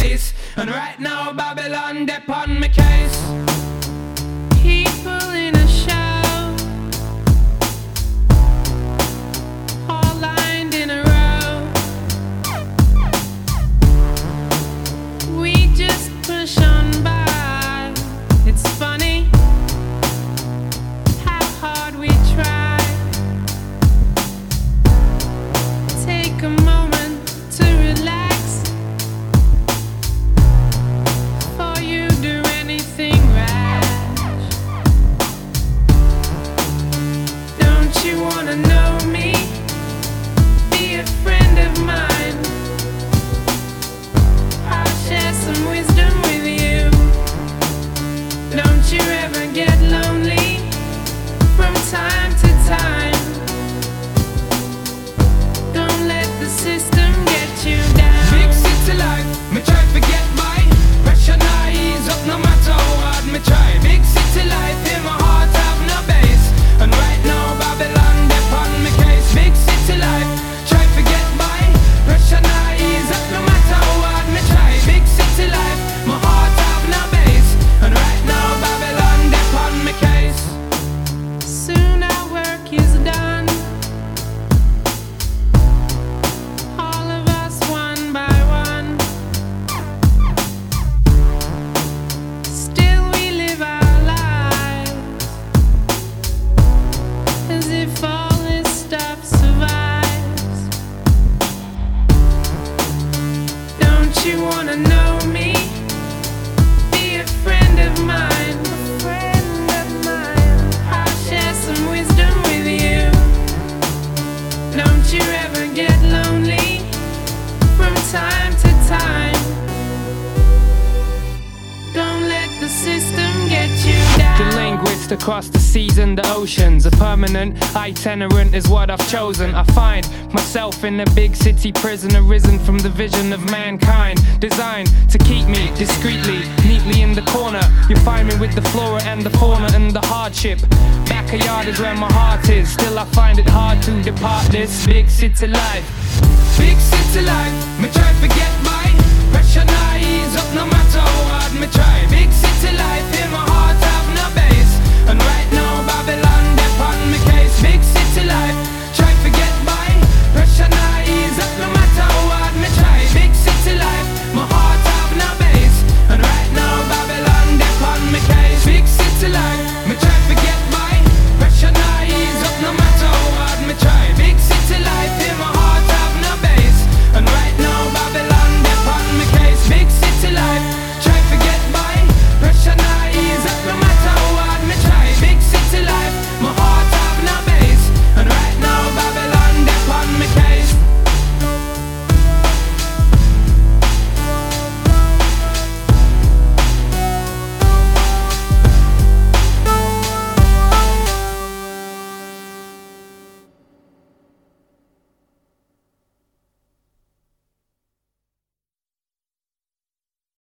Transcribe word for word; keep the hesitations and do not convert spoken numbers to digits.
base. And right now Babylon dep on my case. People in a show, all lined in a row. We just push on by. It's funny how hard we try. Take a moment to relax before you do anything rash. Don't you wanna know me? Be a friend of mine. I'll share some wisdom with you. Don't you ever get lonely from time to time. Don't let the system get you down. Big city life, me try to get by. Pressure not ease up no matter how hard me try. Big city life, in my heart have no base. And right now Babylon dep on me case. Big city life, try to get by. Pressure not ease up no matter how hard me try. Big city life, my heart have no base. And right now Babylon dep on me case. Soon our work is done. All of us one by one. Still we live our lives as if all this stuff survives. Don't you wanna know me? Be a friend of mine. A friend of mine. I'll share some wisdom with you. Don't you ever get lonely from time to time. Don't let the system get you down. The linguist across the seas and the oceans. A permanent itinerant is what I've chosen. I find myself in a big city prison, arisen from the vision of mankind, designed to keep me discreetly, neatly in the corner. You find me with the flora and the fauna and the hardship. Backyard is where my heart is. Still I find it hard to depart this big city life. Big city life, me try to get by.